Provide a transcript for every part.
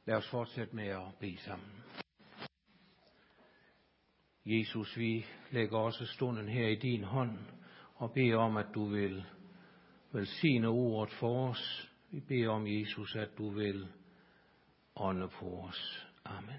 Lad os fortsætte med at bede sammen. Jesus, vi lægger også stunden her i din hånd og beder om, at du vil velsigne ordet for os. Vi beder om, Jesus, at du vil ånde på os. Amen.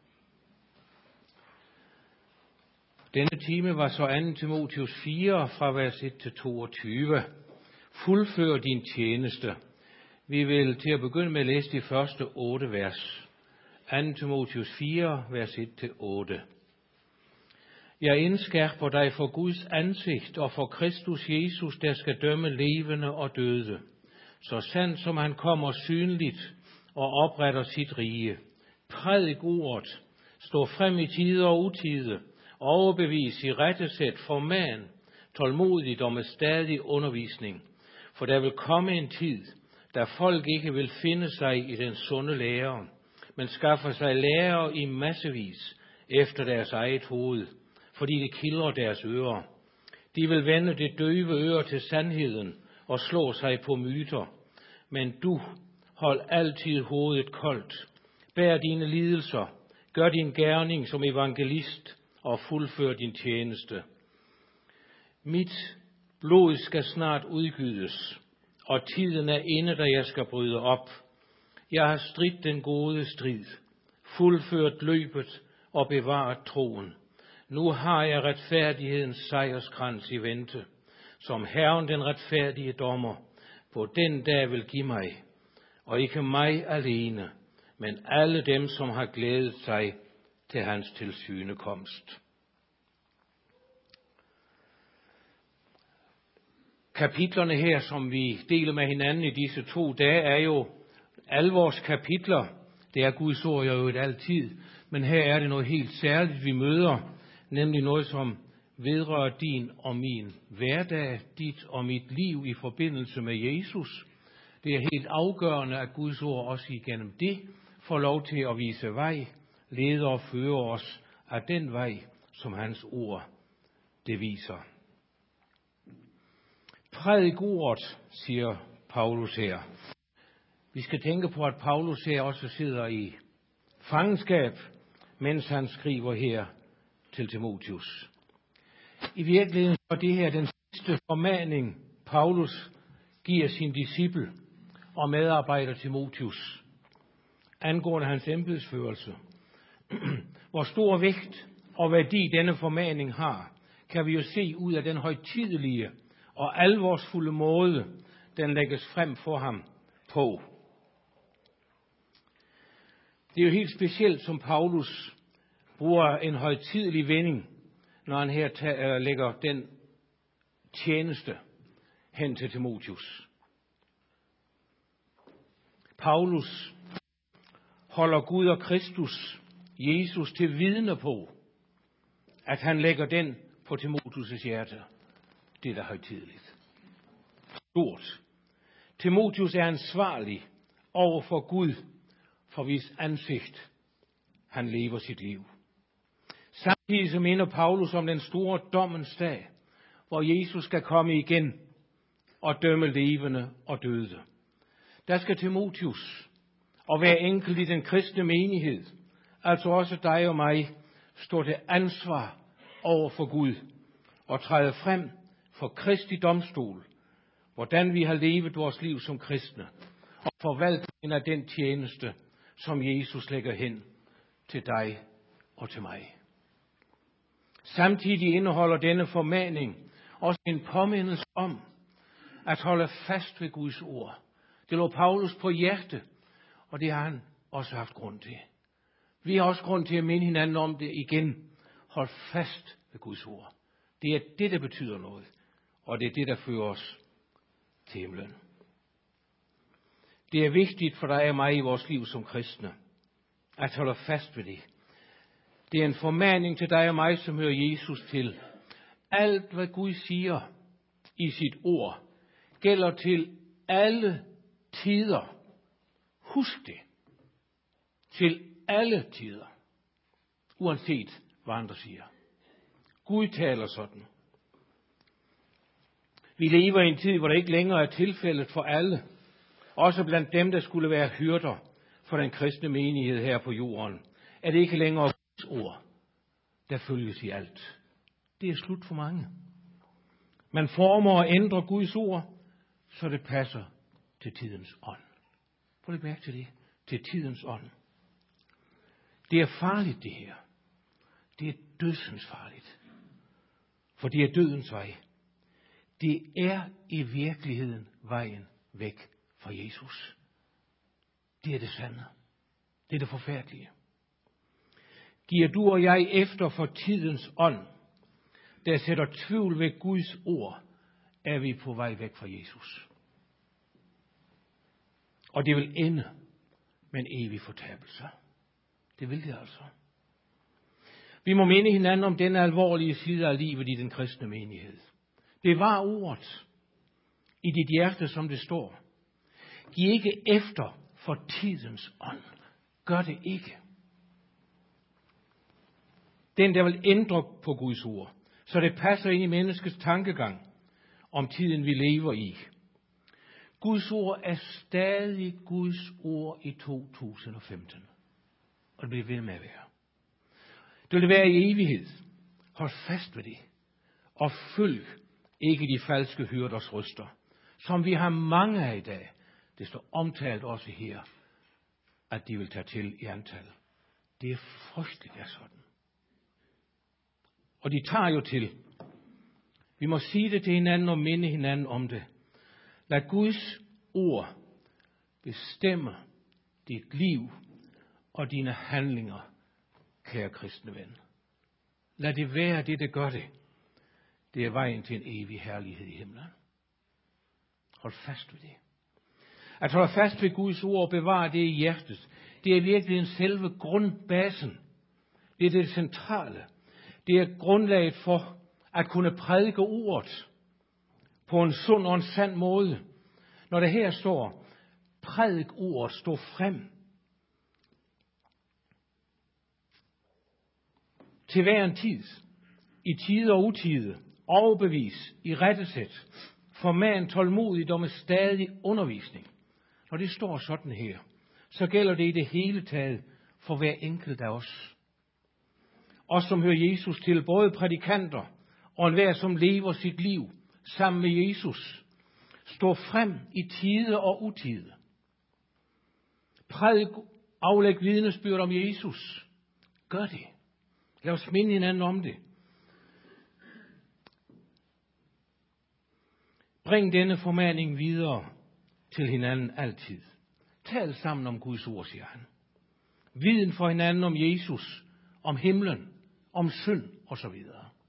Denne time var så 2. Timotheus 4 fra vers 1 til 22. Fuldfør din tjeneste. Vi vil til at begynde med at læse de første 8 vers. 2. Timotheus 4, vers 1 til 8. Jeg indskærper dig for Guds ansigt og for Kristus Jesus, der skal dømme levende og døde, så sandt som han kommer synligt og opretter sit rige. Prædik ordet, stå frem i tide og utide, overbevis i rettesæt, forman, tålmodigt og med stadig undervisning. For der vil komme en tid, da folk ikke vil finde sig i den sunde lære, men skaffer sig lærer i massevis efter deres eget hoved, fordi det kildrer deres ører. De vil vende det døve øre til sandheden og slå sig på myter. Men du, hold altid hovedet koldt. Bær dine lidelser. Gør din gerning som evangelist og fuldfør din tjeneste. Mit blod skal snart udgydes, og tiden er inde, da jeg skal bryde op. Jeg har stridt den gode strid, fuldført løbet og bevaret troen. Nu har jeg retfærdighedens sejrskrans i vente, som Herren den retfærdige dommer på den dag vil give mig, og ikke mig alene, men alle dem, som har glædet sig til hans tilsynekomst. Kapitlerne her, som vi deler med hinanden i disse 2 dage, er jo alvorskapitler. Det er Guds ord jo altid, men her er det noget helt særligt, vi møder, nemlig noget, som vedrører din og min hverdag, dit og mit liv i forbindelse med Jesus. Det er helt afgørende, at Guds ord også igennem det får lov til at vise vej, lede og føre os af den vej, som hans ord det viser. Prædik ordet, siger Paulus her. Vi skal tænke på, at Paulus her også sidder i fangenskab, mens han skriver her til Timotheus. I virkeligheden er det her den sidste formaning, Paulus giver sin disciple og medarbejder Timotheus angående hans embedsførelse. Hvor stor vægt og værdi denne formaning har, kan vi jo se ud af den højtidelige og alvorsfulde måde, den lægges frem for ham på. Det er jo helt specielt, som Paulus bruger en højtidelig vending, når han her lægger den tjeneste hen til Timotheus. Paulus holder Gud og Kristus, Jesus, til vidne på, at han lægger den på Timotheus' hjerte. Det er da højtideligt. Stort. Timotheus er ansvarlig over for Gud, for hvis ansigt han lever sit liv. Samtidig så minder Paulus om den store dommens dag, hvor Jesus skal komme igen og dømme levende og døde. Der skal Timotheus og hver enkelt i den kristne menighed, altså også dig og mig, stå til ansvar over for Gud og træde frem for Kristi domstol, hvordan vi har levet vores liv som kristne, og forvaltningen af den tjeneste, som Jesus lægger hen til dig og til mig. Samtidig indeholder denne formaning også en påmindelse om at holde fast ved Guds ord. Det lå Paulus på hjerte, og det har han også haft grund til. Vi har også grund til at minde hinanden om det igen. Hold fast ved Guds ord. Det er det, der betyder noget, og det er det, der fører os til himlen. Det er vigtigt for dig og mig i vores liv som kristne, at holde fast ved det. Det er en formaning til dig og mig, som hører Jesus til. Alt, hvad Gud siger i sit ord, gælder til alle tider. Husk det. Til alle tider. Uanset hvad andre siger. Gud taler sådan. Vi lever i en tid, hvor der ikke længere er tilfældet for alle. Også blandt dem, der skulle være hyrder for den kristne menighed her på jorden, er det ikke længere Guds ord, der følges i alt. Det er slut for mange. Man former og ændrer Guds ord, så det passer til tidens ånd. Prøv lige mærke til det. Til tidens ånd. Det er farligt, det her. Det er dødsens farligt. For det er dødens vej. Det er i virkeligheden vejen væk fra Jesus. Det er det sande. Det er det forfærdelige. Giver du og jeg efter for tidens ånd, der sætter tvivl ved Guds ord, er vi på vej væk fra Jesus. Og det vil ende med en evig fortabelse. Det vil det altså. Vi må minde hinanden om den alvorlige side af livet i den kristne menighed. Bevar ordet i dit hjerte, som det står. Giv ikke efter for tidens ånd. Gør det ikke. Den, der vil ændre på Guds ord, så det passer ind i menneskets tankegang om tiden, vi lever i. Guds ord er stadig Guds ord i 2015. Og det bliver ved med at være. Det vil være i evighed. Hold fast ved det. Og følg ikke de falske hyrders røster, som vi har mange af i dag. Det står omtalt også her, at de vil tage til i antal. Det er frygteligt, er sådan. Og de tager jo til. Vi må sige det til hinanden og minde hinanden om det. Lad Guds ord bestemme dit liv og dine handlinger, kære kristne ven. Lad det være det, der gør det. Det er vejen til en evig herlighed i himlen. Hold fast ved det. At holde fast ved Guds ord og bevare det i hjertet, det er virkelig en selve grundbasen. Det er det centrale. Det er grundlaget for at kunne prædike ordet på en sund og en sand måde. Når det her står, prædik ordet, stå frem. Til hver en tid, i tide og utide, overbevis, i rettesæt, forman tålmodigt og med stadig undervisning. Når det står sådan her, så gælder det i det hele taget for hver enkelt af os. Os, som hører Jesus til, både prædikanter og enhver, som lever sit liv sammen med Jesus. Stå frem i tide og utide. Prædik, aflæg vidnesbyrd om Jesus. Gør det. Lad os minde hinanden om det. Bring denne formaning videre til hinanden altid. Tal sammen om Guds ord, siger han. Viden for hinanden om Jesus, om himlen, om synd osv.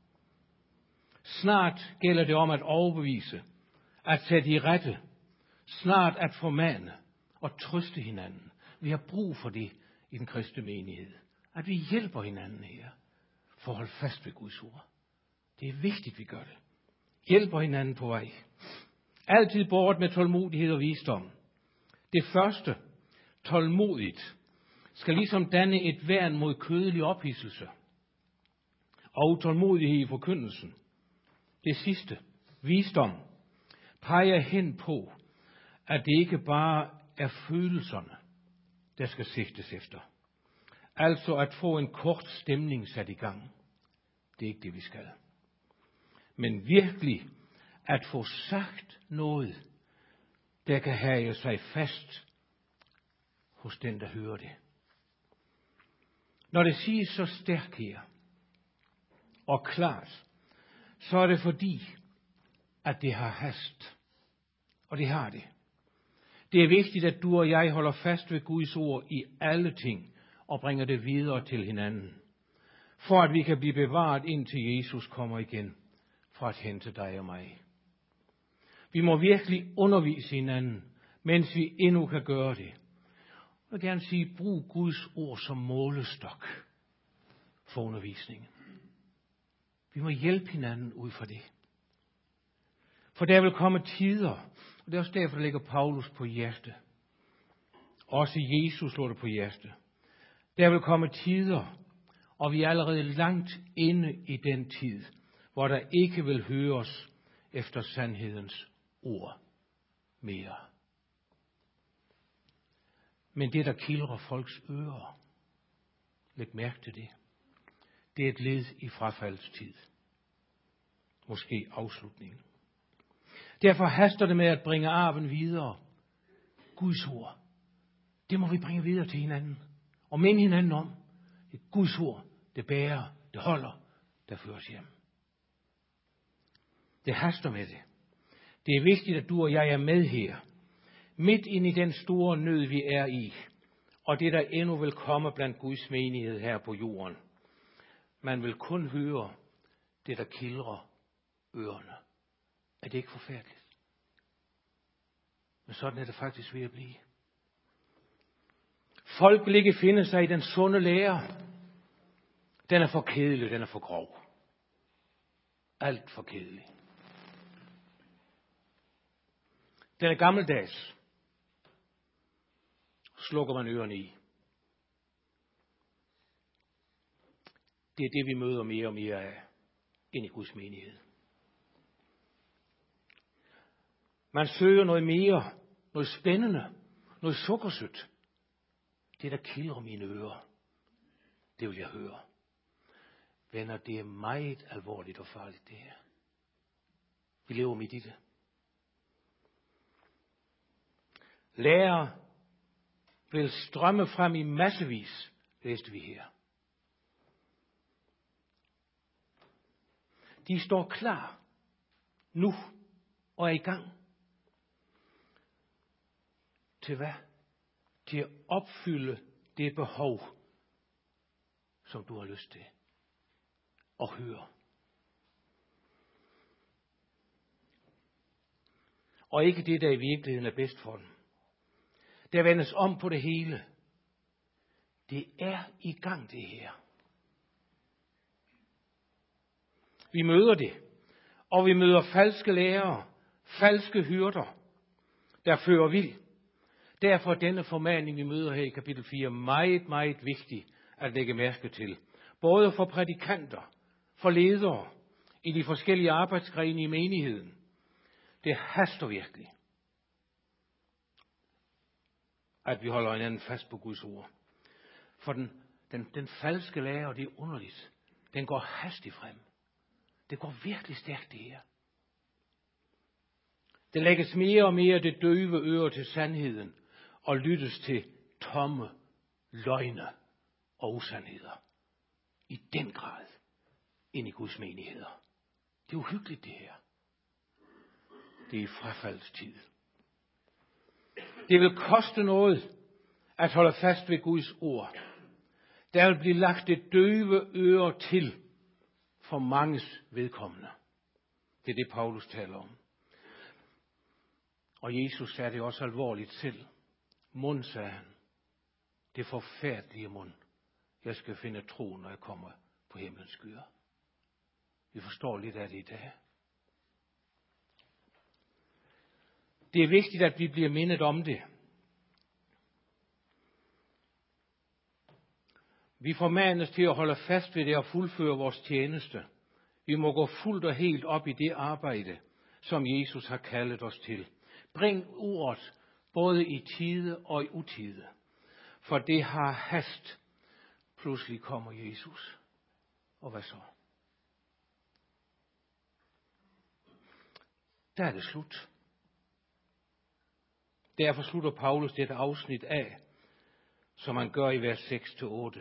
Snart gælder det om at overbevise, at sætte i rette, snart at formane og trøste hinanden. Vi har brug for det i den kristne menighed. At vi hjælper hinanden her for at holde fast ved Guds ord. Det er vigtigt, vi gør det. Hjælper hinanden på vej. Altid båret med tålmodighed og visdom. Det første, tålmodigt, skal ligesom danne et værn mod kødelig ophidselse og utålmodighed i forkyndelsen. Det sidste, visdom, peger hen på, at det ikke bare er følelserne, der skal sigtes efter. Altså at få en kort stemning sat i gang. Det er ikke det, vi skal. Men virkelig at få sagt noget, der kan have sig fast hos den, der hører det. Når det siges så stærkt her og klart, så er det fordi, at det har hast. Og det har det. Det er vigtigt, at du og jeg holder fast ved Guds ord i alle ting og bringer det videre til hinanden, for at vi kan blive bevaret indtil Jesus kommer igen for at hente dig og mig. Vi må virkelig undervise hinanden, mens vi endnu kan gøre det. Jeg vil gerne sige, brug Guds ord som målestok for undervisningen. Vi må hjælpe hinanden ud fra det. For der vil komme tider, og det er også derfor, der ligger Paulus på hjerte. Også Jesus lå det på hjerte. Der vil komme tider, og vi er allerede langt inde i den tid, hvor der ikke vil høres efter sandhedens ord mere. Men det, der kildrer folks ører, læg mærke til det. Det er et led i frafaldstid. Måske afslutningen. Derfor haster det med at bringe arven videre. Guds ord. Det må vi bringe videre til hinanden. Og minde hinanden om. Det er Guds ord. Det bærer, det holder, der føres hjem. Det haster med det. Det er vigtigt, at du og jeg er med her. Midt ind i den store nød, vi er i. Og det, der endnu vil komme blandt Guds menighed her på jorden. Man vil kun høre det, der kildrer ørerne. Er det ikke forfærdeligt? Men sådan er det faktisk ved at blive. Folk vil ikke finde sig i den sunde lære. Den er for kedelig, den er for grov. Alt for kedelig. Den er gammeldags. Slukker man ørerne i. Det er det, vi møder mere og mere af ind i Guds menighed. Man søger noget mere, noget spændende, noget sukkersødt. Det, der kildrer mine ører, det vil jeg høre. Venner, det er meget alvorligt og farligt, det her. Vi lever midt i det. Lærere vil strømme frem i massevis, læste vi her. De står klar nu og er i gang. Til hvad? Til at opfylde det behov, som du har lyst til at høre. Og ikke det, der i virkeligheden er bedst for dem. Der vendes om på det hele. Det er i gang, det her. Vi møder det. Og vi møder falske lærere, falske hyrder, der fører vild. Derfor er denne formaning, vi møder her i kapitel 4, meget, meget vigtig at lægge mærke til. Både for prædikanter, for ledere, i de forskellige arbejdsgrene i menigheden. Det haster virkelig, at vi holder hinanden fast på Guds ord. For den falske lære, og det er underligt, den går hastigt frem. Det går virkelig stærkt, det her. Det lægges mere og mere det døve øre til sandheden, og lyttes til tomme løgne og usandheder. I den grad ind i Guds menigheder. Det er uhyggeligt, det her. Det er i frafaldstid. Det vil koste noget at holde fast ved Guds ord. Der vil blive lagt et døve øre til for manges vedkommende. Det er det, Paulus taler om. Og Jesus sagde det også alvorligt selv. Mund, sagde han. Det forfærdelige mund. Jeg skal finde tro, når jeg kommer på himlens skyer. Vi forstår lidt af det i dag. Det er vigtigt, at vi bliver mindet om det. Vi formanes til at holde fast ved det og fuldføre vores tjeneste. Vi må gå fuldt og helt op i det arbejde, som Jesus har kaldet os til. Bring ordet både i tide og i utide. For det har hast. Pludselig kommer Jesus. Og hvad så? Der er det slut. Derfor slutter Paulus dette afsnit af, som han gør i vers 6-8.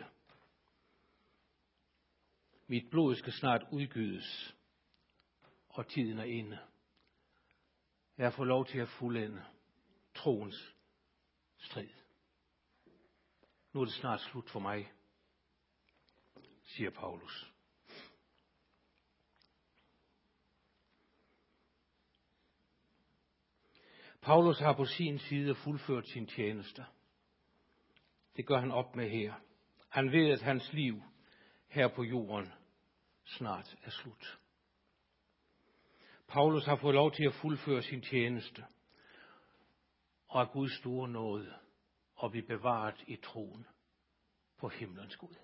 Mit blod skal snart udgydes, og tiden er inde. Jeg får lov til at fuldende troens strid. Nu er det snart slut for mig, siger Paulus. Paulus har på sin side fuldført sin tjeneste. Det gør han op med her. Han ved, at hans liv her på jorden snart er slut. Paulus har fået lov til at fuldføre sin tjeneste, og af Guds store nåde og blive bevaret i troen på himlens Gud.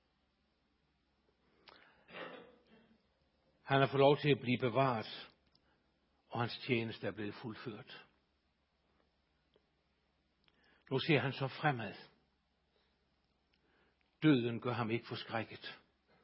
Han har fået lov til at blive bevaret, og hans tjeneste er blevet fuldført. Nu ser han så fremad. Døden gør ham ikke forskrækket.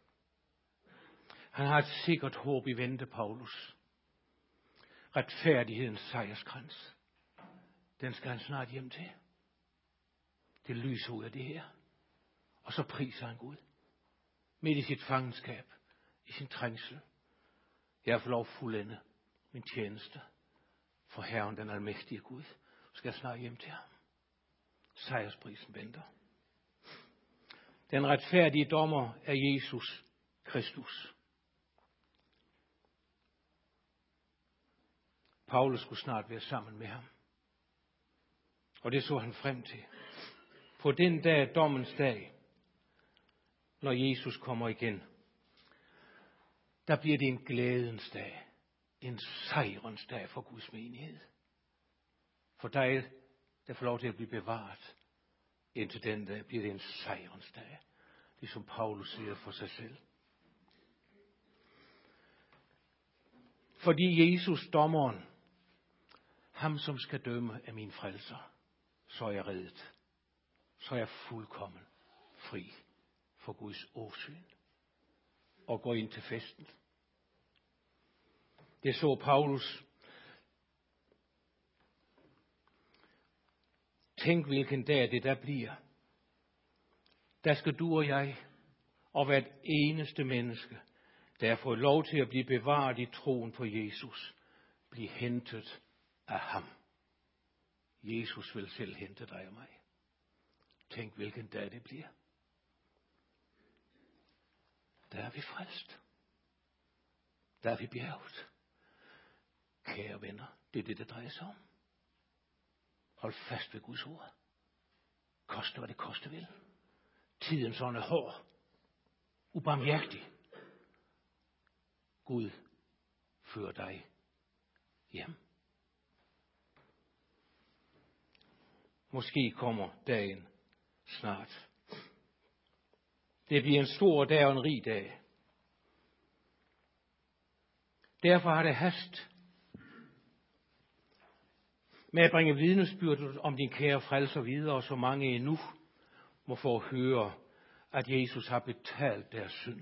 Han har et sikkert håb i vente, Paulus. Retfærdighedens sejrskrans. Den skal han snart hjem til. Det lyser ud af det her. Og så priser han Gud. Midt i sit fangenskab. I sin trængsel. Jeg får lov at fuldende min tjeneste. For Herren, den almægtige Gud, skal snart hjem til ham. Sejrsprisen venter. Den retfærdige dommer er Jesus Kristus. Paulus skulle snart være sammen med ham. Og det så han frem til. På den dag, dommens dag, når Jesus kommer igen, der bliver det en glædens dag. En sejrens dag for Guds menighed. For dig, der får lov til at blive bevaret, indtil den dag bliver det en sejrens dag. Ligesom Paulus siger for sig selv. Fordi Jesus, dommeren, ham som skal dømme af min frelser, så er jeg reddet. Så er jeg fuldkommen fri for Guds åsyn. Og går ind til festen. Det så Paulus. Tænk hvilken dag det der bliver. Der skal du og jeg, og hvert eneste menneske, der har fået lov til at blive bevaret i troen på Jesus, blive hentet af ham. Jesus vil selv hente dig og mig. Tænk hvilken dag det bliver. Der er vi frelst. Der er vi bjerget. Kære venner, det er det, det drejer sig om. Hold fast ved Guds ord. Koste hvad det koste vil. Tidens ånd er hård. Ubarmhjertig. Gud fører dig hjem. Måske kommer dagen snart. Det bliver en stor dag og en rig dag. Derfor har det hast med at bringe vidnesbyrdet om din kære frelser videre, så mange endnu må få høre, at Jesus har betalt deres synd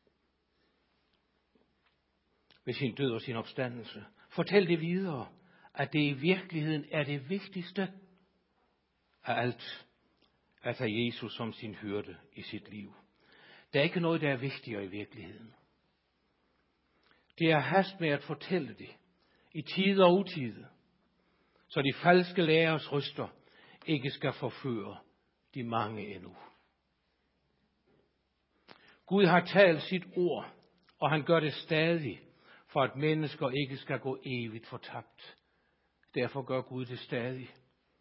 ved sin død og sin opstandelse. Fortæl det videre, at det i virkeligheden er det vigtigste af alt, at have Jesus som sin hyrde i sit liv. Der er ikke noget, der er vigtigere i virkeligheden. Det er hast med at fortælle det, i tide og utide, så de falske lærers røster ikke skal forføre de mange endnu. Gud har talt sit ord, og han gør det stadig, for at mennesker ikke skal gå evigt fortabt. Derfor gør Gud det stadig.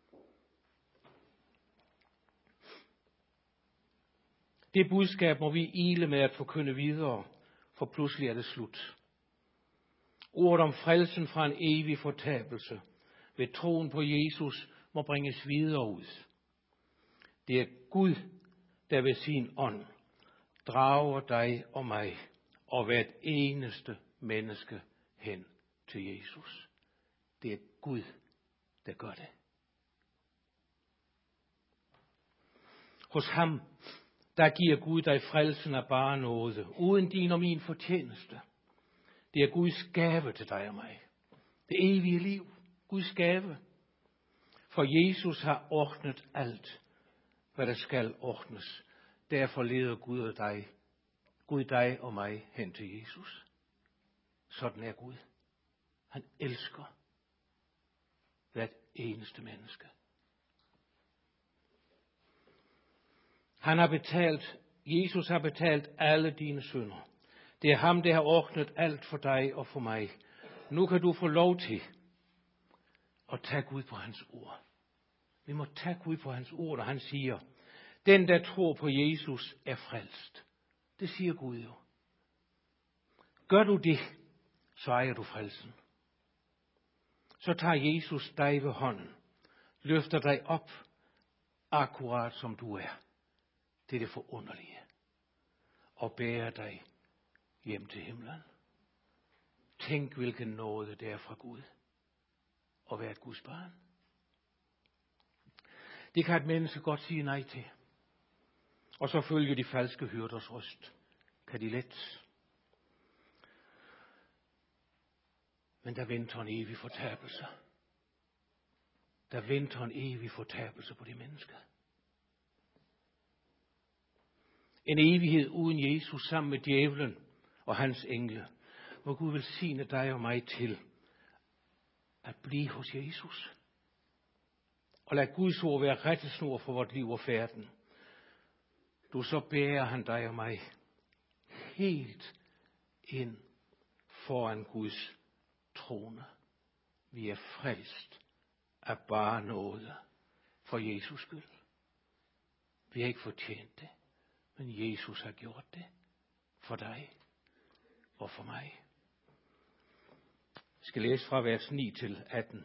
Det budskab må vi ile med at forkynde videre, for pludselig er det slut. Ordet om frelsen fra en evig fortabelse ved troen på Jesus må bringes videre ud. Det er Gud, der ved sin ånd drager dig og mig og hvert eneste menneske hen til Jesus. Det er Gud, der gør det. Hos ham, der giver Gud dig frelsen af bare nåde, uden din og min fortjeneste. Det er Guds gave til dig og mig. Det evige liv, Guds gave. For Jesus har ordnet alt, hvad der skal ordnes. Derfor leder Gud dig og mig hen til Jesus. Sådan er Gud. Han elsker hvert eneste menneske. Jesus har betalt alle dine synder. Det er ham, der har ordnet alt for dig og for mig. Nu kan du få lov til at tage Gud på hans ord. Vi må tage Gud på hans ord, og han siger, den der tror på Jesus er frelst. Det siger Gud jo. Gør du det, så ejer du frelsen. Så tager Jesus dig ved hånden, løfter dig op, akkurat som du er. Det er det forunderlige. Og bærer dig hjem til himlen. Tænk, hvilken nåde det er fra Gud at være et Guds barn. Det kan et menneske godt sige nej til. Og så følger de falske hyrders røst. Kan de let. Men der venter en evig fortabelse. Der venter en evig fortabelse på de mennesker. En evighed uden Jesus sammen med djævlen og hans engle. Må Gud velsigne dig og mig til at blive hos Jesus. Og lad Guds ord være rettesnor for vort liv og færden. Du så bærer han dig og mig helt ind foran Guds trone. Vi er frelst af bare nåde for Jesus skyld. Vi har ikke fortjent det, men Jesus har gjort det for dig og for mig. Jeg skal læse fra vers 9 til 18.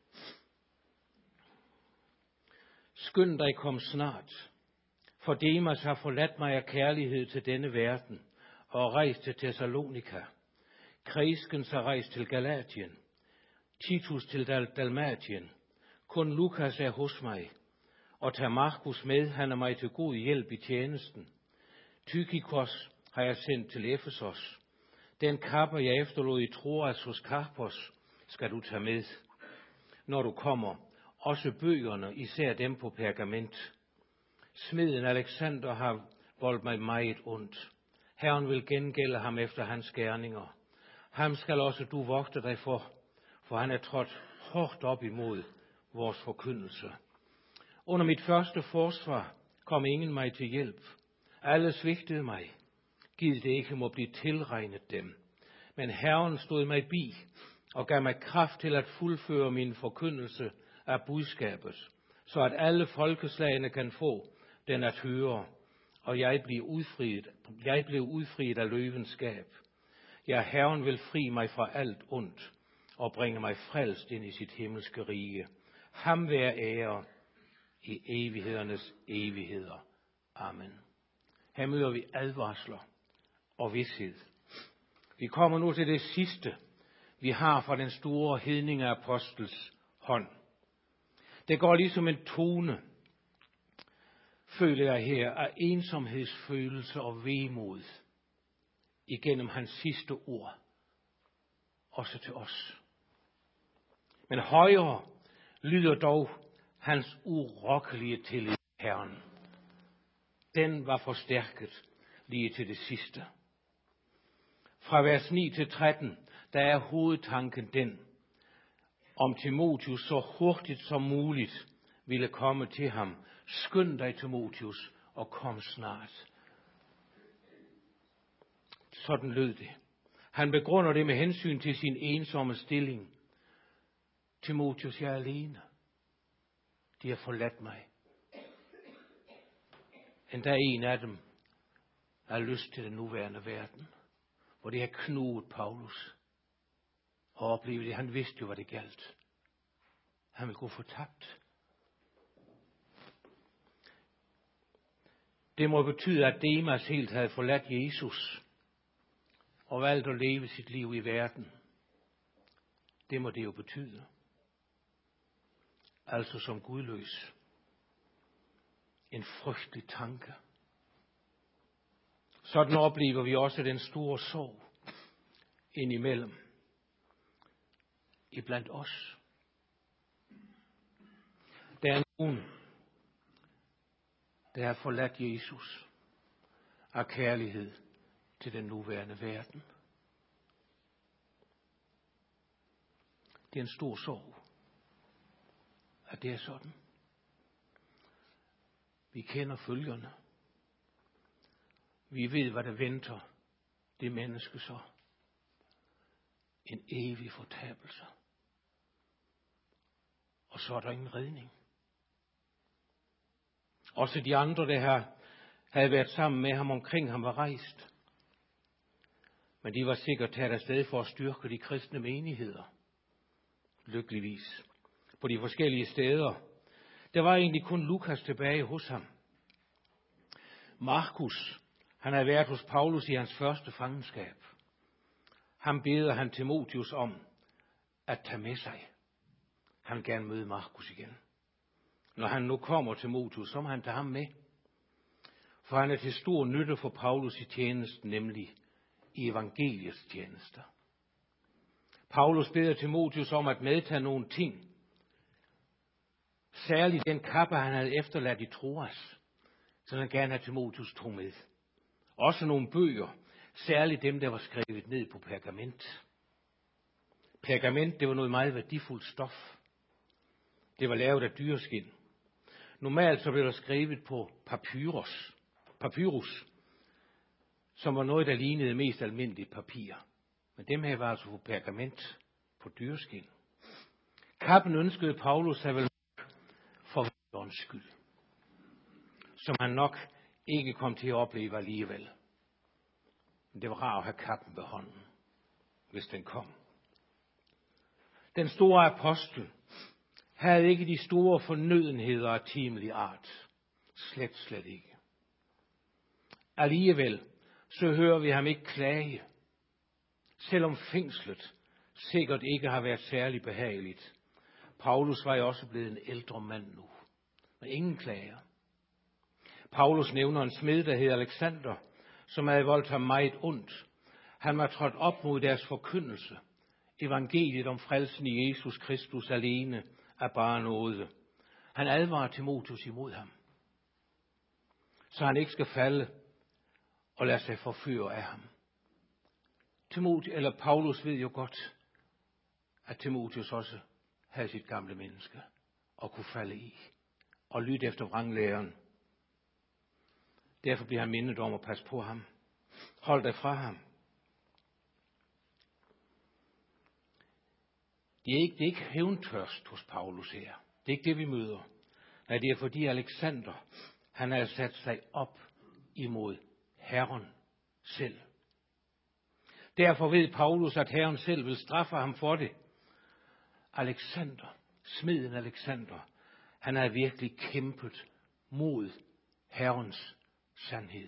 Skynd dig, kom snart, for Demas har forladt mig af kærlighed til denne verden og rejst til Thessalonika. Kreskens har rejst til Galatien, Titus til Dalmatien. Kun Lukas er hos mig, og tag Markus med, han er mig til god hjælp i tjenesten. Tykikos har jeg sendt til Efesos. Den kappe, jeg efterlod i Troas hos Karpos, skal du tage med. Når du kommer, også bøgerne, især dem på pergament. Smeden Alexander har voldt mig meget ondt. Herren vil gengælde ham efter hans gerninger. Ham skal også du vogte dig for han er trådt hårdt op imod vores forkyndelse. Under mit første forsvar kom ingen mig til hjælp. Alle svigtede mig. Gid det ikke må blive tilregnet dem. Men Herren stod mig bi og gav mig kraft til at fuldføre min forkyndelse af budskabet, så at alle folkeslagene kan få den at høre, og jeg blev udfriet af løvens skab. Ja, Herren vil fri mig fra alt ondt og bringe mig frelst ind i sit himmelske rige. Ham være ære i evighedernes evigheder. Amen. Her møder vi advarsler og vished. Vi kommer nu til det sidste, vi har fra den store hedninge apostels hånd. Det går ligesom en tone, føler jeg her, af ensomhedsfølelse og vemod igennem hans sidste ord, også til os. Men højere lyder dog hans urokkelige tillid til Herren. Den var forstærket lige til det sidste. Fra vers 9 til 13, der er hovedtanken den, om Timotheus så hurtigt som muligt ville komme til ham. Skynd dig, Timotheus, og kom snart. Sådan lød det. Han begrunder det med hensyn til sin ensomme stilling. Timotheus, jeg er alene. De har forladt mig. Endda en af dem har lyst til den nuværende verden, hvor det har knuget Paulus og oplevet det. Han vidste jo, hvad det galt. Han ville gå fortabt. Det må betyde, at Demas helt havde forladt Jesus og valgt at leve sit liv i verden. Det må det jo betyde. Altså som gudløs. En frygtelig tanke. Sådan oplever vi også den store sorg indimellem. Iblandt os. Der er nogen, der har forladt Jesus af kærlighed til den nuværende verden. Det er en stor sorg, at det er sådan. Vi kender følgerne. Vi ved, hvad der venter det menneske så. En evig fortabelse. Og så er der ingen redning. Også de andre, der havde været sammen med ham omkring ham, var rejst. Men de var sikkert taget afsted for at styrke de kristne menigheder. Lykkeligvis. På de forskellige steder. Der var egentlig kun Lukas tilbage hos ham. Markus, han havde været hos Paulus i hans første fangenskab. Ham beder han Timotheus om at tage med sig. Han vil gerne møde Markus igen. Når han nu kommer til Timotheus, så må han tage ham med. For han er til stor nytte for Paulus i tjenesten, nemlig i evangeliets tjenester. Paulus beder Timotheus om at medtage nogle ting. Særligt den kappe, han havde efterladt i Troas, så han gerne have Timotheus tog med. Også nogle bøger, særligt dem, der var skrevet ned på pergament. Pergament, det var noget meget værdifuldt stof. Det var lavet af dyreskin. Normalt så blev der skrevet på papyrus, som var noget, der lignede mest almindeligt papir. Men dem her var altså på pergament, på dyreskin. Kappen ønskede Paulus sig vel for verdens skyld, som han nok ikke kom til at opleve alligevel. Men det var rart at have kappen ved hånden, hvis den kom. Den store apostel havde ikke de store fornødenheder af timelig art. Slet ikke. Alligevel så hører vi ham ikke klage, selvom fængslet sikkert ikke har været særlig behageligt. Paulus var jo også blevet en ældre mand nu, men ingen klager. Paulus nævner en smed, der hed Alexander, som havde voldt ham meget ondt. Han var trådt op mod deres forkyndelse. Evangeliet om frelsen i Jesus Kristus alene er bare nåde. Han advarer Timotheus imod ham, så han ikke skal falde og lade sig forføre af ham. Paulus ved jo godt, at Timotheus også havde sit gamle menneske og kunne falde i og lytte efter vranglæren. Derfor bliver han mindet om at passe på ham. Hold dig fra ham. Det er ikke hævntørst hos Paulus her. Det er ikke det, vi møder. Nej, det er fordi Alexander, han har sat sig op imod Herren selv. Derfor ved Paulus, at Herren selv vil straffe ham for det. Smeden Alexander, han har virkelig kæmpet mod Herrens sandhed.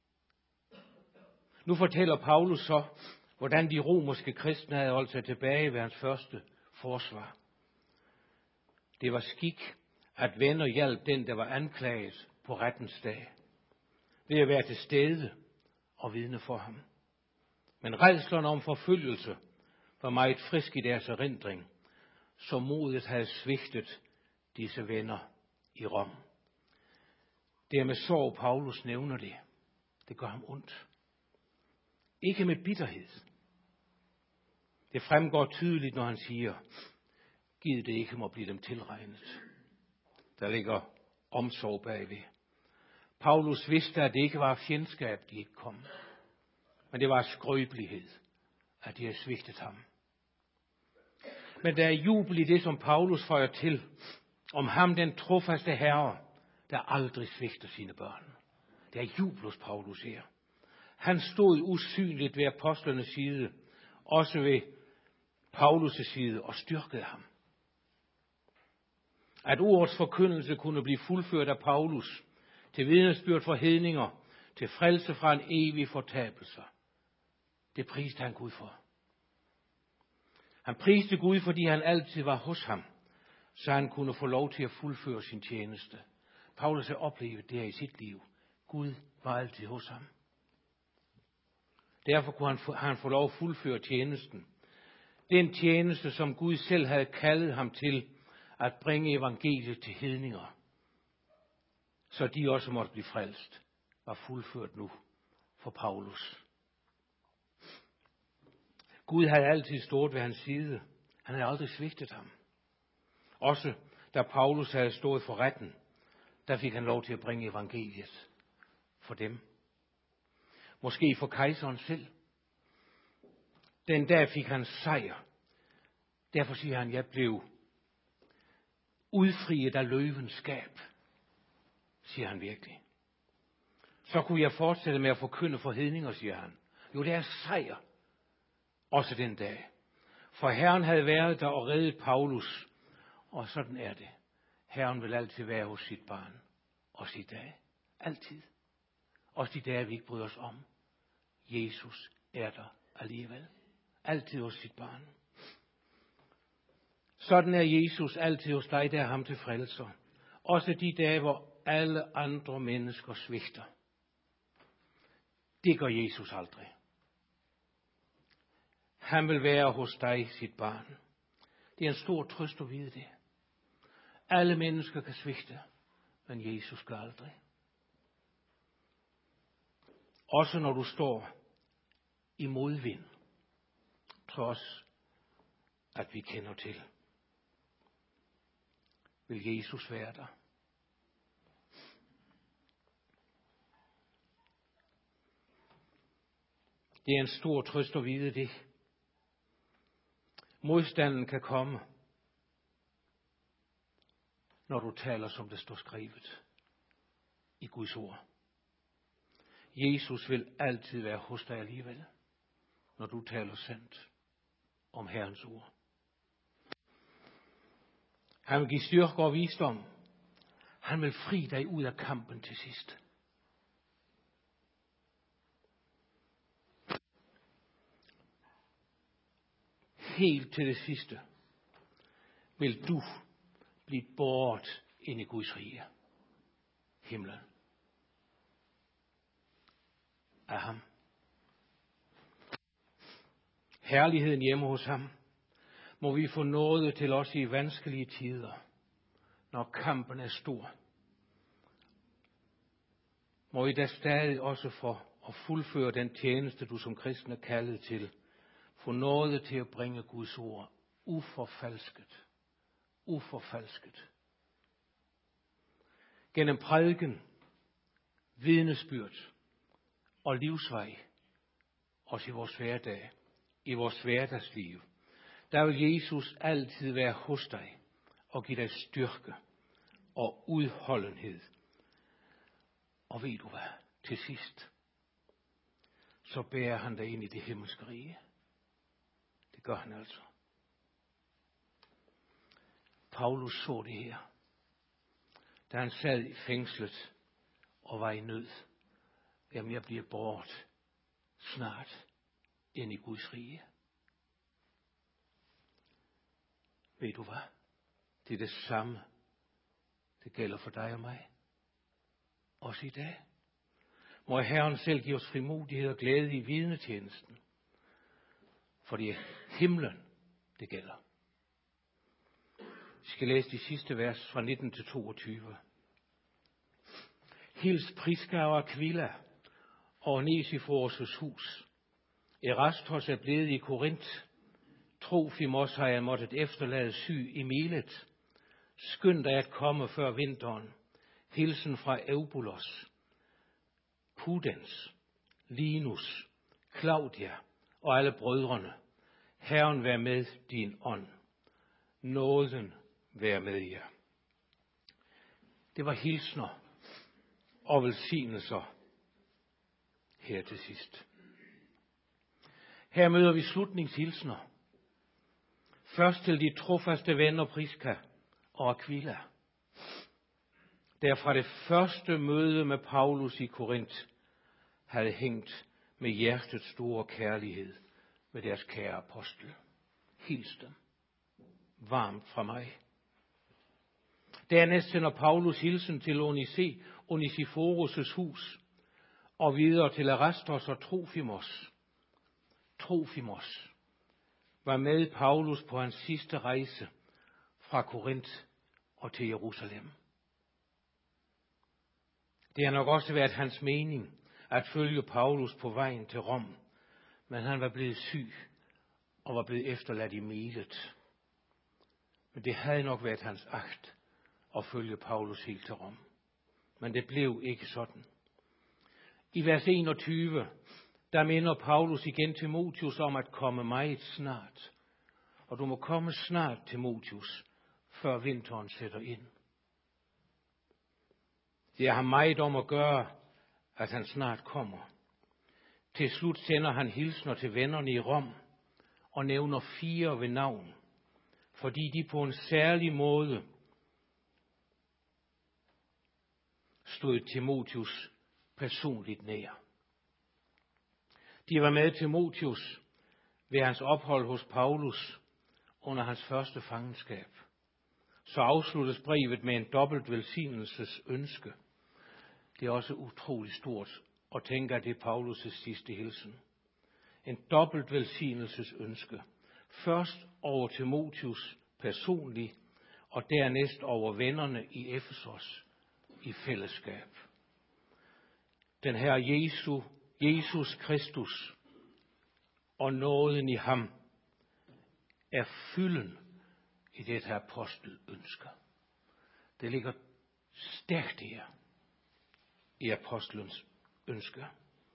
Nu fortæller Paulus så, hvordan de romerske kristne havde holdt sig tilbage ved hans første forsvar. Det var skik, at venner hjalp den, der var anklaget på rettens dag, ved at være til stede og vidne for ham. Men rædslerne om forfølgelse var meget frisk i deres erindring, så modet havde svigtet disse venner i Rom. Det er med sorg, Paulus nævner det. Det gør ham ondt. Ikke med bitterhed. Det fremgår tydeligt, når han siger, giv det ikke må blive dem tilregnet. Der ligger omsorg bagved. Paulus vidste, at det ikke var fjendskab, de ikke kom, men det var skrøbelighed, at de havde svigtet ham. Men der er jubel i det, som Paulus føjer til, om ham, den trofaste Herre, der aldrig svigter sine børn. Der er jubel hos Paulus her. Han stod usynligt ved apostlernes side, også ved Paulus' side, og styrkede ham. At ordets forkyndelse kunne blive fuldført af Paulus, til vidnesbyrd for hedninger, til frelse fra en evig fortabelse, det priste han Gud for. Han priste Gud, fordi han altid var hos ham, så han kunne få lov til at fuldføre sin tjeneste. Paulus har oplevet det her i sit liv. Gud var altid hos ham. Derfor kunne han få lov at fuldføre tjenesten. Den tjeneste, som Gud selv havde kaldet ham til at bringe evangeliet til hedninger, så de også måtte blive frelst, var fuldført nu for Paulus. Gud havde altid stået ved hans side. Han havde aldrig svigtet ham. Også da Paulus havde stået for retten, der fik han lov til at bringe evangeliet for dem. Måske for kejseren selv. Den dag fik han sejr. Derfor siger han, jeg blev udfriet af løvens skab, siger han virkelig. Så kunne jeg fortsætte med at forkynde for hedninger, siger han. Jo, det er sejr. Også den dag. For Herren havde været der og reddet Paulus. Og sådan er det. Herren vil altid være hos sit barn. Også i dag. Altid. Også de dage, vi ikke bryder os om. Jesus er der alligevel. Altid hos sit barn. Sådan er Jesus altid hos dig, der er ham til frelser. Også de dage, hvor alle andre mennesker svigter. Det gør Jesus aldrig. Han vil være hos dig, sit barn. Det er en stor trøst at vide det. Alle mennesker kan svigte, men Jesus gør aldrig. Også når du står i modvind, trods at vi kender til, vil Jesus være der. Det er en stor trøst at vide det. Modstanden kan komme, når du taler, som det står skrevet i Guds ord. Jesus vil altid være hos dig alligevel, når du taler sandt om Herrens ord. Han vil give styrke og visdom. Han vil fri dig ud af kampen til sidst. Helt til det sidste vil du blive båret ind i Guds rige, himlen, af ham. Herligheden hjemme hos ham må vi få nåde til os i vanskelige tider, når kampen er stor. Må vi da stadig også for at fuldføre den tjeneste, du som kristen er kaldet til, få nåde til at bringe Guds ord uforfalsket. Uforfalsket. Gennem prædiken, vidnesbyrd og livsvej, også i vores hverdag, i vores hverdagsliv, der vil Jesus altid være hos dig og give dig styrke og udholdenhed. Og ved du hvad? Til sidst, så bærer han dig ind i det himmelske rige. Det gør han altså. Paulus så det her, da han sad i fængslet og var i nød. Jamen, jeg bliver båret snart ind i Guds rige. Ved du hvad? Det er det samme. Det gælder for dig og mig. Også i dag. Må Herren selv give os frimodighed og glæde i vidnetjenesten. For det er himlen, det gælder. Vi skal læse de sidste vers fra 19 til 22. Hils Priska og Aquila og Onesiphorus' hus. Erastos er blevet i Korinth. Trofimos har jeg måttet efterlade syg i Milet. Skynd dig at komme før vinteren. Hilsen fra Eubulos, Pudens, Linus, Claudia og alle brødrene. Herren vær med din ånd. Nåden vær med jer. Det var hilsner og velsignelser her til sidst. Her møder vi slutningshilsner. Først til de trofaste venner Priska og Aquila. Der fra det første møde med Paulus i Korinth havde hængt med hjertets store kærlighed med deres kære apostel. Hils dem varmt fra mig. Dernæst sender Paulus hilsen til Onesiphorus' hus og videre til Erastos og Trofimos. Trofimos var med Paulus på hans sidste rejse fra Korinth og til Jerusalem. Det har nok også været hans mening at følge Paulus på vejen til Rom, men han var blevet syg og var blevet efterladt i Milet. Men det havde nok været hans agt at følge Paulus helt til Rom. Men det blev ikke sådan. I vers 21, der minder Paulus igen Timotheus om at komme meget snart. Og du må komme snart, Timotheus, før vinteren sætter ind. Det har meget om at gøre, at han snart kommer. Til slut sender han hilsner til vennerne i Rom og nævner 4 ved navn, fordi de på en særlig måde stod Timotheus personligt nær. De var med Timotheus ved hans ophold hos Paulus under hans første fangenskab. så afsluttes brevet med en dobbelt velsignelses ønske. Det er også utroligt stort at tænke, at det er Paulus' sidste hilsen. En dobbelt velsignelses ønske. Først over Timotheus personligt, og dernæst over vennerne i Efesos i fællesskab. Den Herre Jesus Kristus og nåden i ham er fylden i det her apostel ønsker. Det ligger stærkt her i apostlens ønsker.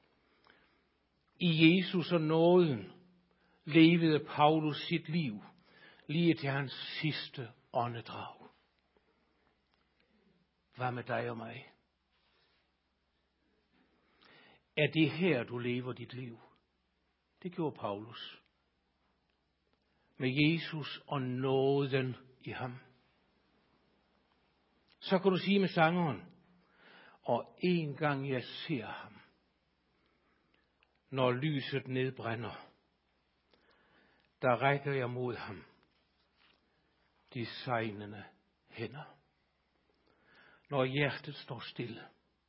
I Jesus og nåden levede Paulus sit liv lige til hans sidste åndedrag. Hvad med dig og mig? Er det her, du lever dit liv? Det gjorde Paulus. Med Jesus og nåden i ham. Så kan du sige med sangeren, og en gang jeg ser ham, når lyset nedbrænder, der rækker jeg mod ham de sejnende hænder. Når hjertet står stille,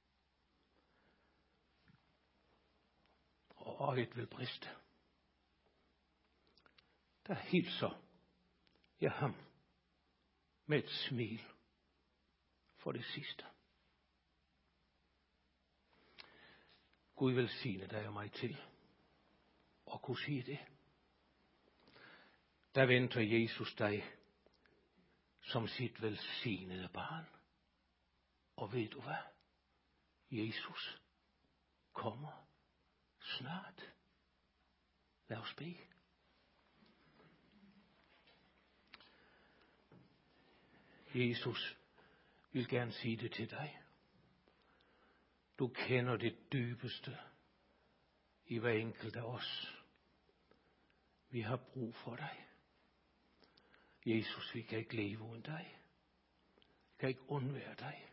og øjet vil briste, der hilser jeg ham med et smil for det sidste. Gud velsigne dig og mig til at kunne sige det. Der venter Jesus dig som sit velsignede barn. Og ved du hvad? Jesus kommer snart. Lad os bede. Jesus vil gerne sige det til dig. Du kender det dybeste i hver enkelt af os. Vi har brug for dig. Jesus, vi kan ikke leve uden dig. Vi kan ikke undvære dig.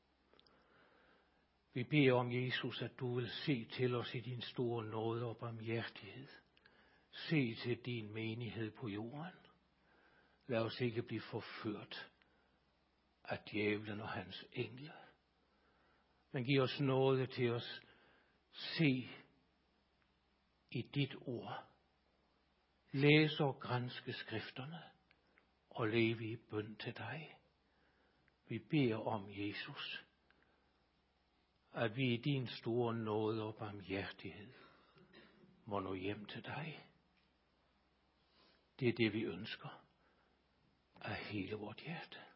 Vi beder om, Jesus, at du vil se til os i din store nåde og barmhjertighed. Se til din menighed på jorden. Lad os ikke blive forført af djævlen og hans engle. Men giv os nåde til os se i dit ord. Læse og granske skrifterne og leve i bøn til dig. Vi beder om, Jesus, at vi i din store nåde og barmhjertighed må nå hjem til dig. Det er det, vi ønsker af hele vort hjerte.